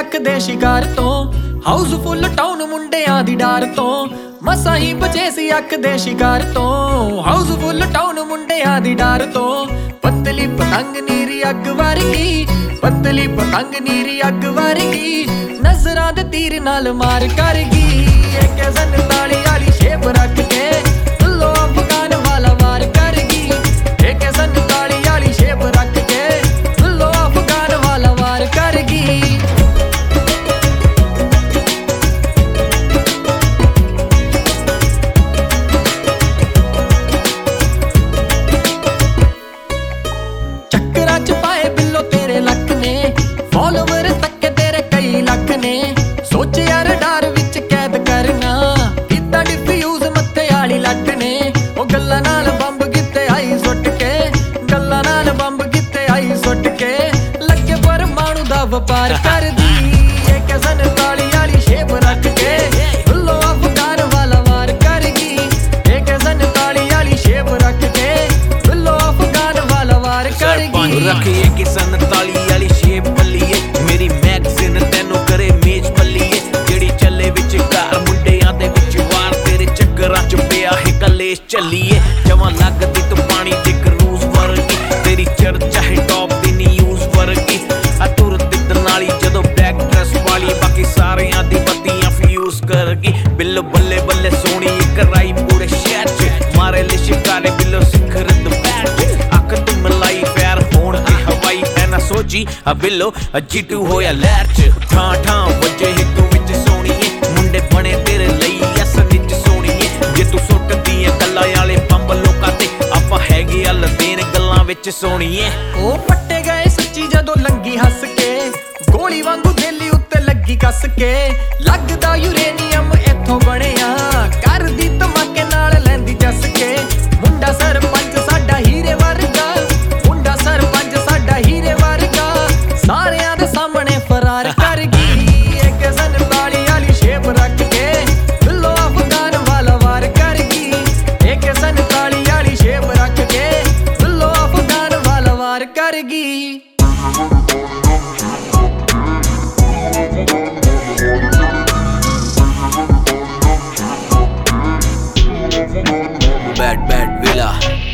ਅੱਖ ਦੇ ਸ਼ਿਕਾਰ ਤੋਂ ਹਾਊਸਫੁੱਲ ਟਾਊਨ ਮੁੰਡਿਆਂ ਦੀ ਡਾਰ ਤੋਂ ਮਸਾਂ ਹੀ ਬਚੇ ਸੀ ਅੱਖ ਦੇ ਸ਼ਿਕਾਰ ਤੋਂ ਹਾਊਸਫੁੱਲ ਟਾਊਨ ਮੁੰਡਿਆਂ ਦੀ ਡਾਰ ਤੋਂ ਪਤਲੀ ਪਤੰਗ ਨੀਰੀ ਅੱਗ ਵਰਗੀ ਪਤਲੀ ਪਤੰਗ ਨੀਰੀ ਅੱਗ ਵਰਗੀ ਨਜ਼ਰਾਂ ਦੇ ਤੀਰ ਨਾਲ ਮਾਰ ਕਰ ਗਈ ਇੱਕ ਸੰਤਾਲੀ ਵਾਲੀ ਸ਼ੇਪ ਰੱਖ ਕੇ ਲੋ ਅਫਗਾਨ ਵਾਲਾ ਵਾਰ ਕਰ ਗਈ ਇੱਕ ਸੰਤਾਲੀ ਵਾਲੀ ਸ਼ੇਪ ਰੱਖ ਕੇ ਲੋ ਅਫਗਾਨ ਵਾਲਾ ਵਾਰ ਕਰ ਗਈ ਫੋਲੋਵਰ ਤੱਕ ਤੇਰੇ ਕਈ ਲੱਖ ਨੇ ਸੋਚ ਯਾਰ ਡਰ ਵਿੱਚ ਕੈਦ ਕਰਨਾ ਕਿੱਦਾਂ ਡਿਫਿਊਜ਼ ਮੱਥੇ ਵਾਲੀ ਲੱਟ ਨੇ ਉਹ ਗੱਲਾਂ ਨਾਲ ਬੰਬ ਕਿਤੇ ਆਈ ਸੁੱਟ ਕੇ ਗੱਲਾਂ ਨਾਲ ਬੰਬ ਕਿਤੇ ਆਈ ਸੁੱਟ ਕੇ ਲੱਗੇ ਪਰਮਾਣੂ ਦਾ ਵਪਾਰ ਕਰਦੀ ਇੱਕ ਸੰਤਾਲੀ ਵਾਲੀ ਸ਼ੇਪ ਰੱਖ ਕੇ ਲੋ ਅਫਗਾਨ ਵਾਲਾ ਵਾਰ ਕਰ ਗਈ ਇੱਕ ਸੰਤਾਲੀ ਵਾਲੀ ਸ਼ੇਪ ਰੱਖ ਕੇ ਲੋ ਅਫਗਾਨ ਵਾਲਾ ਵਾਰ ਕਰ ਗਈ ਰੱਖੀਏ ਕਿ ਸੰਤਾਲੀ ਵਾਲੀ ਸ਼ੇਪ ਬੱਲੀਏ ਮੇਰੀ ਮੈਗਜ਼ੀਨ ਤੈਨੂੰ ਕਰੇ ਮੇਜ ਬੱਲੀਏ ਜਿਹੜੀ ਚੱਲੇ ਵਿੱਚ ਘਰ ਮੁੰਡਿਆਂ ਦੇ ਵਿੱਚ ਵਾਰ ਤੇਰੇ ਚੱਕਰਾਂ ਚ ਪਿਆ ਹੈ ਕਲੇਸ਼ ਚੱਲੀਏ ਜਵਾਂ ਲੱਗਦੀ ਤੂੰ ਪਾਣੀ ਦੇ ਕਰੂਜ਼ ਵਰਗੀ ਤੇਰੀ ਚਰਚਾ ਹੈ ਟੌਪ ਦੀ ਨਿਊਜ਼ ਵਰਗੀ ਆ ਤੁਰਦੀ ਦਨਾਲੀ ਜਦੋਂ ਬਲੈਕ ਡਰੈਸ ਵਾਲੀ ਬਾਕੀ ਸਾਰਿਆਂ ਦੀ ਬੱਤੀਆਂ ਫਿਊਜ਼ ਕਰ ਗਈ ਬਿੱਲੋ ਬੱਲੇ ਬੱਲੇ ਸੋਹਣੀ ਇੱਕ ਰਾਈ ਪੂਰੇ ਸ਼ਹਿਰ ਚ ਮਾਰੇ ਲੈ ਸ਼ਿਕਾਰੇ ਬਿੱਲੋ ਸਿਖਰ ਦੁਪਹਿਰ ਚ ਅੱਖ ਤੂੰ ਮਲਾਈ ਪੈਰ ਹੋਣ ਤੇ ਹਵਾਈ ਐਨਾ ਸੋਚੀ ਆ ਬਿੱਲੋ ਜੀਟੂ ਹੋਇਆ ਲਹਿਰ ਚ ਠਾਂ ਠਾਂ ਵੱਜੇ ਹਿੱਕ ਵਿੱਚ ਸੋਹਣੀਏ ਮੁੰਡੇ ਬਣੇ ਤੇਰੇ ਲਈ ਅਸ ਨਿੱਜ ਸੋਹਣੀਏ ਜੇ ਤੂੰ ਸੁੱਟਦੀ ਐ ਗੱਲਾਂ ਵਾਲੇ ਬੰਬ ਲੋਕਾਂ ਤੇ ਆਪਾਂ ਹੈਗੇ ਆ ਲਦੇਨ ਗੱਲਾਂ ਵਿੱਚ ਸੋਹਣੀਏ ਉਹ ਪੱਟੇ ਗਏ ਸੱਚੀ ਜਦੋਂ ਲੰਗੀ ਹੱਸ ਕੇ ਗੋਲੀ ਵਾਂਗੂ ਦਿੱਲੀ ਉੱਤੇ ਲੱਗੀ ਕੱਸ ਕੇ ਲੱਗਦਾ ਯੂਰੇਨੀਅਮ ਇੱਥੋਂ ਬਣਿਆ ਕਰਦੀ ਧਮਾਕੇ ਨਾਲ ਲੈਂਦੀ ਜੱਸ ਕੇ ਮੁੰਡਾ ਸਰਪੰਚ ਸਾਡਾ ਹੀਰੇ ਵਰਗਾ ਮੁੰਡਾ ਸਰਪੰਚ ਸਾਡਾ ਹੀਰੇ ਵਰਗਾ ਸਾਰਿਆਂ ਦੇ ਸਾਹਮਣੇ ਫਰਾਰ ਕਰ ਗਈ ਇੱਕ ਸੰਤਾਲੀ ਵਾਲੀ ਸ਼ੇਪ ਰੱਖ ਕੇ ਲੋ ਅਫਗਾਨ ਵਾਲਾ ਵਾਰ ਕਰ ਗਈ ਇੱਕ ਸੰਤਾਲੀ ਵਾਲੀ ਸ਼ੇਪ ਰੱਖ ਕੇ ਲੋ ਅਫਗਾਨ ਵਾਲਾ ਵਾਰ ਕਰ ਗਈ Bad Villa